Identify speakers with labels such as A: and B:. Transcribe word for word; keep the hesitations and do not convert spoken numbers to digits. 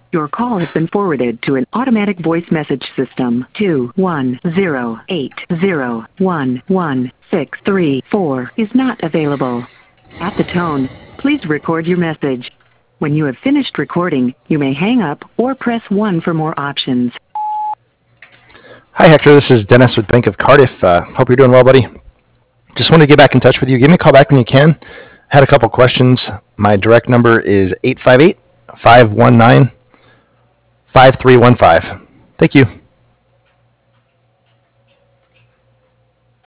A: Your call has been forwarded to an automatic voice message system. two one zero eight zero one one six three four is not available. At the tone, please record your message. When you have finished recording, you may hang up or press one for more options.
B: Hi, Hector. This is Dennis with Bank of Cardiff. Uh, hope you're doing well, buddy. Just wanted to get back in touch with you. Give me a call back when you can. Had a couple questions. My direct number is eight five eight, five one nine, five three one five. Thank you.